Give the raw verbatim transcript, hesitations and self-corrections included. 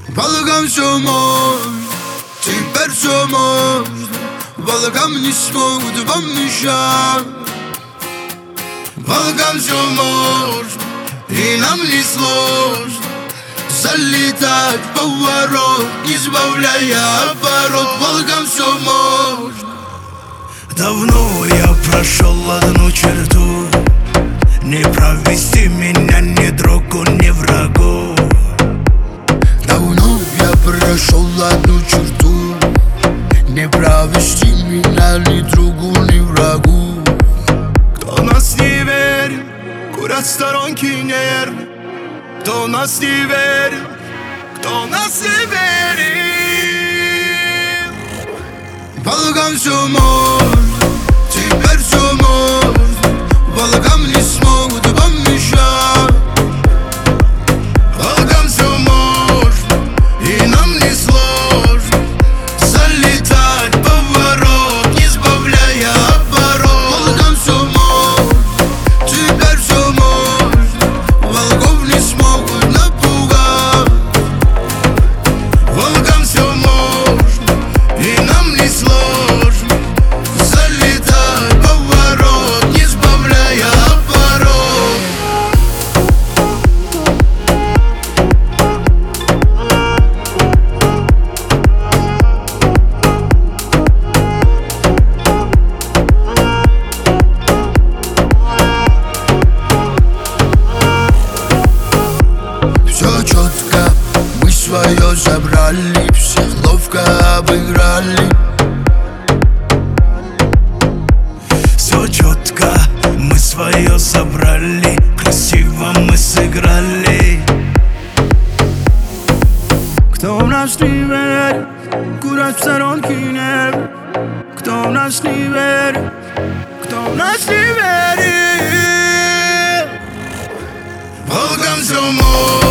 Волгам все можно, теперь все можно. Волгам не смогут вам мешать. Волгам все можно, и нам не сложно залетать в поворот, не сбавляя оборот. Волгам все можно. Давно я прошел одну черту, не провести меня ни другу, ни врагу. Давно я прошел одну черту, не провести меня ни другу, ни врагу. Кто в нас не верит, курят сторонки нервы. Кто в нас не верит, кто в нас не верит. Волгам все можно, теперь все можно. Волгам не смогут вам мешать. Волгам все можно, и нам не сложно залетать в поворот, не сбавляя оборот. Волгам все можно, теперь все можно. Волков не смогут напугать. Волгам все можно, и нам не сложно залетать в поворот, не сбавляя оборот. Все четко, мы свое забрали, всех ловко обыграли. Все четко, мы свое собрали, красиво мы сыграли. Кто в нас не верит, курят в сторонке нервы. Кто в нас не верит, кто в нас не верит. Волгам все можно.